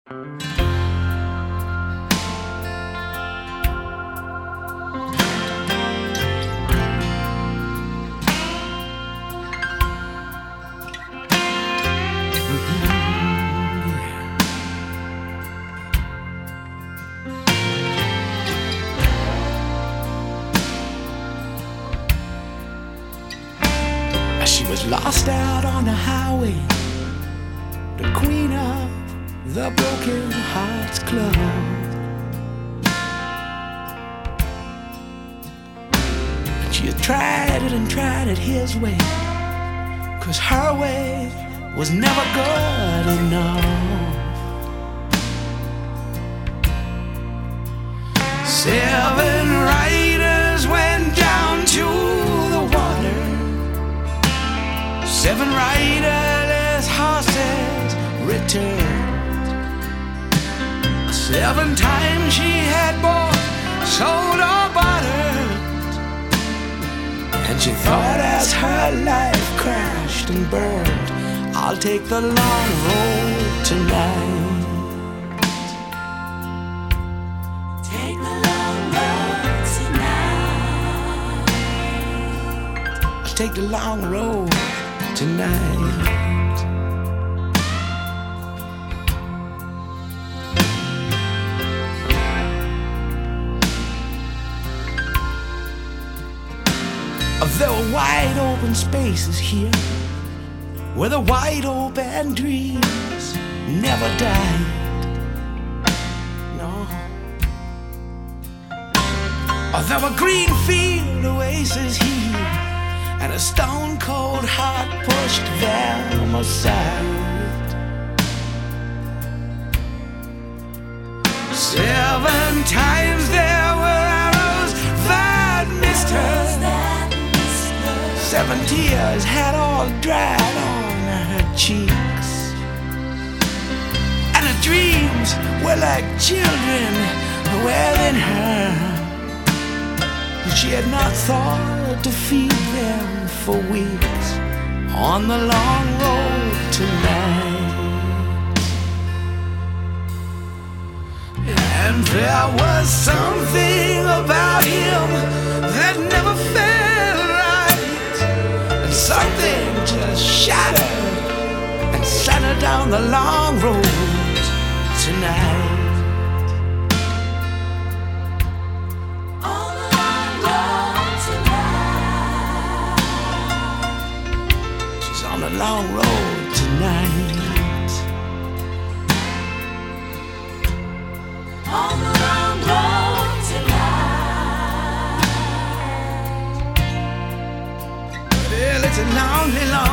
She was lost out on the highway, the queen of the Broken Hearts Club. And she had tried it his way, 'cause her way was never good enough. 7 riders went down to the water. 7 riderless horses returned. 7 times she had bought, sold or bartered, and she thought as her life crashed and burned, I'll take the long road tonight. Take the long road tonight. I'll take the long road tonight. There were wide open spaces here, where the wide open dreams never died. No. There were green field oases here, and a stone cold heart pushed them aside. 7 times there were arrows that missed her. 7 tears had all dried on her cheeks, and her dreams were like children within her. She had not thought to feed them for weeks on the long road tonight. And there was something about him that never felt right, and something just shattered and sent her down the long road tonight. On the long road tonight. On the long road tonight. Well, it's a lonely,